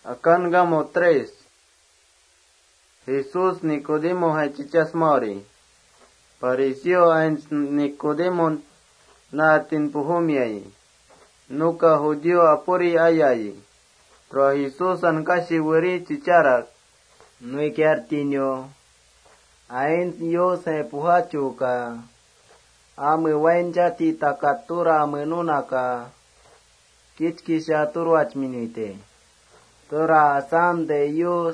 Acángamo 3. Jesús Nicodemo hachichas mori. Pareció a Nicodemo natin puhumiai. Nuka judío apuri ayai. Pro Jesús an kashi wiri chicharak. Nui kiartinyo. Ain yo se puhachuka. Ame wainjati takatura menunaka. Kichkisha turwach minite. Tora asam de yus.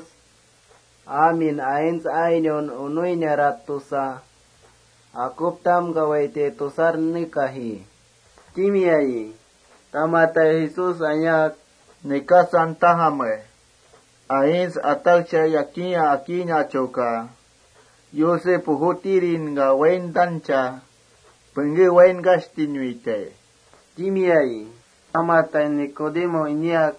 Amin ains ainion unuinya ratusa. Akuptam gawaite tusar nikahi. Timiai. Tamata Jesús ayak. Nikasan tahame. Ains ataksha yakinya akinya choka. Yose puhutirin ga wain dancha. Pengi wain gastinuite. Timiai. Tamata Nicodemo inyak.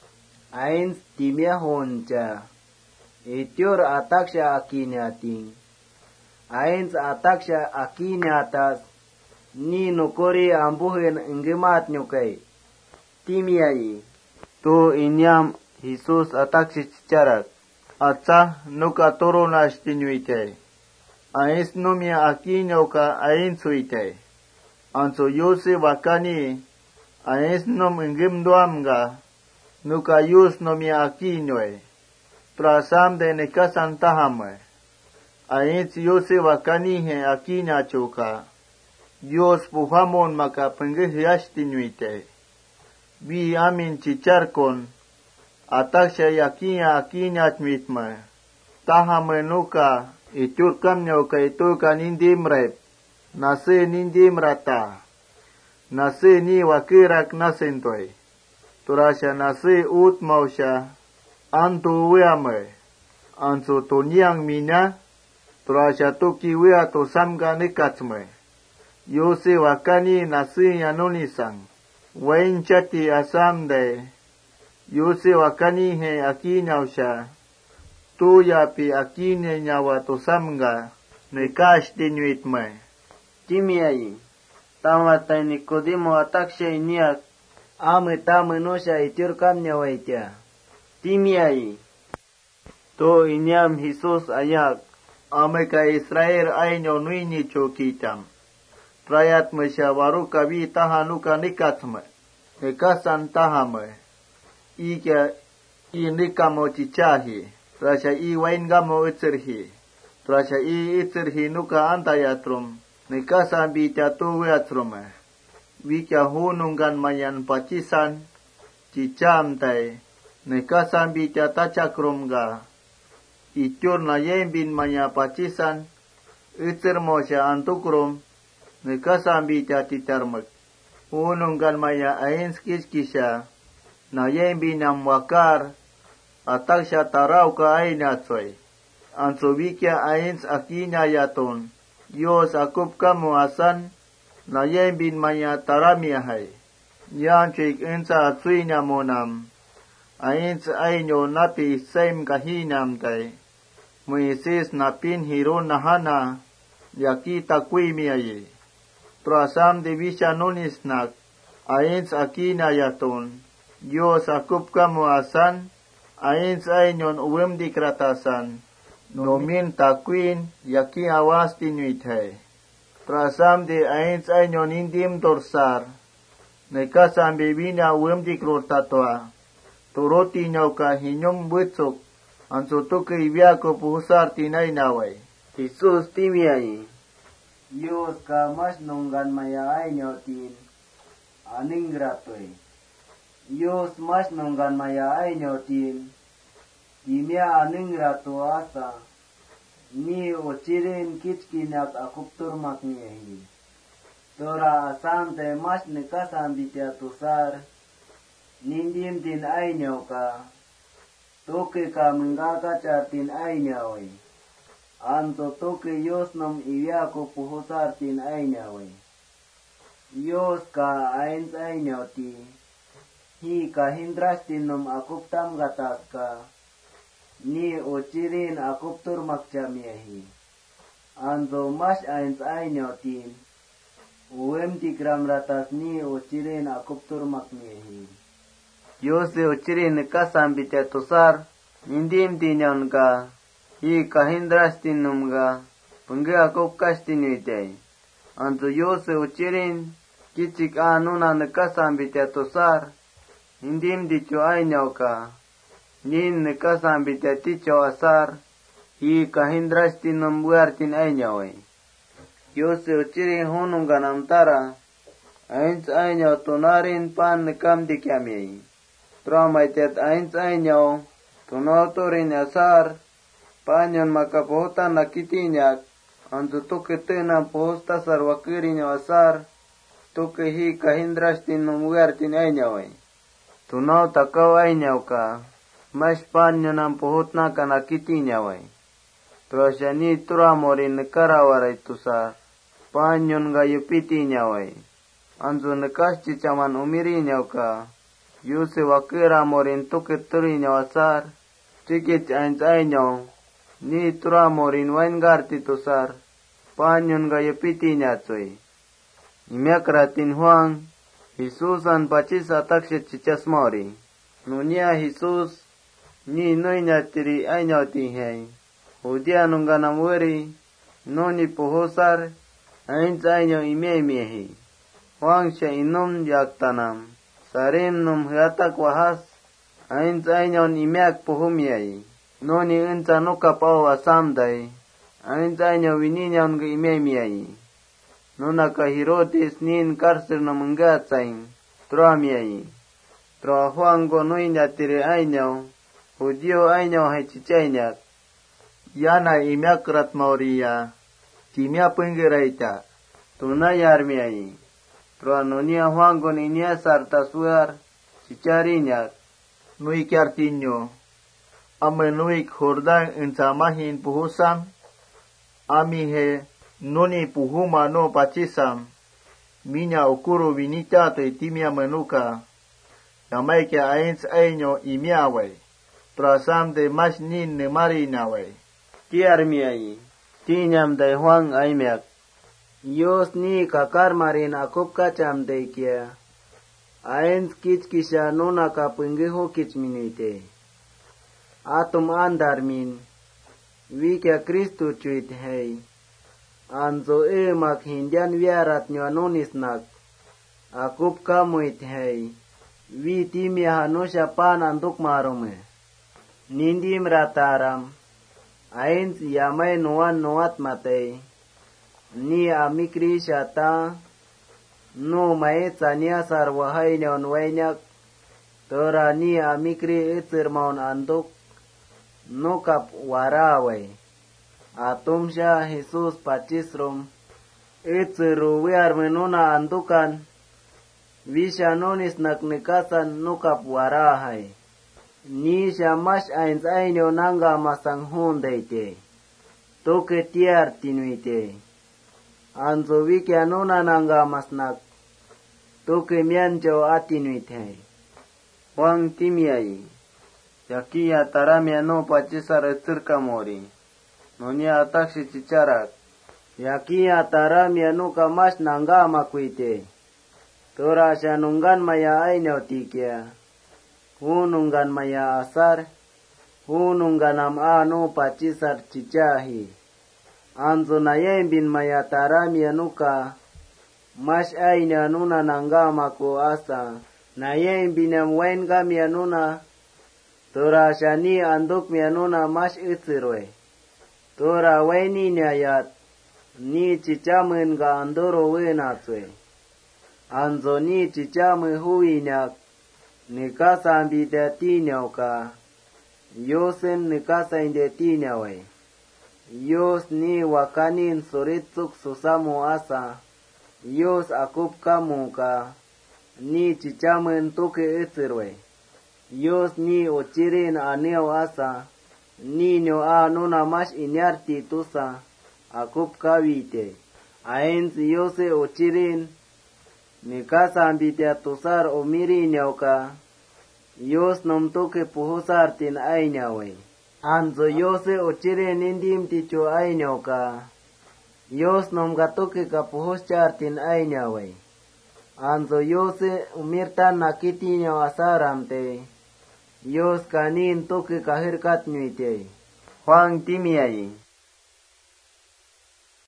Ains timia honcha. Itiur ataksha akinyating. Ains ataksha akinyatas. Ni nukuri ambuhin ingimat nyukai. Timiai. Tu inyam Jesús ataksi chicharak. Atsa nuka turuna stinuite. Ains numia akinyoka ains suite. Anso yuse wakani. Ains num ingim duamga. Nuka yus numia akinyoe. Trasam de nekasan tahame. Ains yuse wakani he akinya choka. Yos puhamon maka pengihiashtinuite. Bi amin chicharkon. Ataksha yakinya akinya chmitma. Tahame nuka. Iturkam nyoka iturka nindimrep. Nase nindimrata. Nase ni wakirak nasentoy. Turasha nase ut mausha. Antu weame. Anso tonyang mina. Turasha tuki wea to samga nikatsme. Yose wakani nase yanunisang. Wain chati asamde. Yose wakani he akinyawsha. Tuya pi akine nyawa to samga. Nekash dinuitme. Timiai. Tamata Nicodemo ataksha inyak. Ame tamenosha itiur kamnya waitia. Timiai. To inyam Jesús ayak. Ame ka Israel ainyo nuini chokitam. Prayat mesha waruka vi tahanuka nikatsme. Nekasan tahame. Ika nikamo chichahi. Trasha waingamo itzirhi. Trasha itzirhi nuka antayatrum. Nekasan bitya tuweatrume. Vika hunungan mayan pachisan. Chichamtai. Nekasan bitya tachakrumga. Ityur na yembin maya pachisan. Itzirmosha antukrum. Nekasan bitya titarmak. Hunungan maya ains kiskisha. Na yembinam wakar. Ataksha tarauka ainatsoy. Anso vikya ains akinya yaton. Yos akup kamu asan. Na yembin maya taramiahai. Yanchik insa atsuinya monam. Ains ainyo napi seim kahinam tay. Moises napin hiron nahana. Yakita kuimiayi. Trasam divisha nunisnak. Ains akina yaton. Yos akup kamu asan. Ains ainyon uwem dikratasan. Nomin takwin yaki awas tinuithay. Trasam de ains ainyon indim dorsar. Nekasan bibina uwem dikrotatoa. Turoti nyauka hinyom butsuk. Anso tuke ibiako puhusar tinay naway. Jesús timiai. Yus ka mas nunggan maya ainyotin. Aningratoy. Yus mas nunggan maya ainyotin. Timia aningrato asa. Ni uchirin kichkinak akuptur makniyahi. Tora asante mas nekasan bitya tusar. Nindim din ainyaw ka. Tuki ka menggagacha tin ainyawi. Anto tuki yos nom iyaku puhusar tin ainyawi. Yos ka ains ainyaw ti. Hi ka hindras tin nom akuptam gatas ka. Ni uchirin akuptur makchamiyahi. Anto mas ains ainyaw tin. Uwem tikram ratas ni uchirin akuptur makmiyahi. Yose uchiri nikasam bite tosar. Nindim tinyan ka. Hi kahindrastin numga. Pungge akop kastin uitay. Anto yose uchirin. Kichik anuna nikasam bite tosar. Nindim dicho aynyaw ka. Nin nikasam bite ticho asar. Hi kahindrastin numbuartin aynyaw. Yose uchirin hununga namtara. Eins aynyaw tonarin pan nikam dikyamay. Tramaitet eins aynyaw. Tunotorin asar. Panyon makapohutan nakitinyak. Antu tuke tenang pohosta sarwakirin asar. Tuke hi kahindrastin numugartin aynyaw. Tunaw takaw aynyaw ka. Mas panyon ang pohutna ka nakitinyaw. Trosyani turamorin nakarawaray tusar. Panyon nga yupitinyaw. Anzu nakas chichaman umirinyaw ka. Yuse wakira morin tuke turinyaw asar. Chikich ains aynyaw. Ni turamorin waingarti tusar. Panyon nga yupitinyaw. Imyakratin Juan. Jesusan pachisa takshe chichasmori. Nunia Jesus. Ni noynyatiri aynyaw tinhay. Hudia nunga namweri. Noni puhosar. Ains aynyaw imyehi. Juan siya inum yaktanam. Sarim num hiatak wahas. Ains aynyaw imyak puhumyay. Noni unsa nukapaw asamday. Ains aynyaw wininyaw nga imyay. Nuna ka Herodes nin karsir na manggatsay. Tramyay. Tra Juan go noynyatiri aynyaw. Hudio aynyaw hay chichaynyak. Yana imyakrat mauriya. Kimya penggerayta. Tunayarmyay. Troanonia Juan go ninya sartasuar. Chicharinyak. Nui kyartinyo. Ame nuik Jordan insamahin puhusam. Ami he noni puhuma no pachisam. Minya ukuru vinita to itimia menuka. Yamay ke ains aynyo imyaway. Trasam de mas nin ne marinaway. Tiarmyay. Tinyam day Juan aymyak. Yos ni kakar marin akop kacham day kia. Ains kich kisha nuna kapingeho kich minite. Atum andarmin. Wikya Kristu chuit hay. Anzo mak hindian viarat nyo anonisnak. Akop kamuit hay. Vi timya hanosha pan anduk marume. Nindim rataram. Ains yamay nuan nuat matay. Ni amikri shata. No may tsanya sarwahay nyon waynyak. Tora ni amikri itzirmaun anduk. No kap waraway. Atum siya Jesus pachisrum. Itziru wiar menuna andukan. Visha nonis naknikasan no kap warahay. Ni siya mas ains aynyo nanga masanghun dayte. Toke tiar tinuite. Anzo wikya nuna nanga masnak. Toke mianjo atinuite. Juan timyay. Yakiya taramya no pachisar etzirka mori. Nonia atakshi chicharak. Yakiya taramya nuka mas nanga makuite. Tora siya nungan maya aynyaw tikya. Hunungan maya asar. Hununganam ano pachisar chichahi. Anzo na bin maya taramya nuka. Mas aynya nuna nanga maku asa. Na binam wain gamya nuna. Tora siya ni anduk mya nuna mas itzirwe. Tora waini nyayat. Ni chichamen ga andoro wenatswe. Anzo ni chichame huinyak. Nikasa ambide tinyaw ka. Yosen nikasa inde tinyaway. Yos ni wakanin suritsuk susamu asa. Yos akup kamu ka. Ni chichamen tuke itzirwe. Yos ni uchirin aneo asa. Ni nyo anuna mas inyarti tusa. Akup kawite. Ains yose uchirin. Nikasa ambide tusar umirinyaw ka. Yos nom tuke puhusartin aynyawe. Anzo yose uchirin indim ticho aynyaw ka. Yos nom gatuke ka puhuschartin aynyawe. Anzo yose umirtan nakitiño asaramte. Yos kanin tuki kahirkat nyuite. Juan timiai.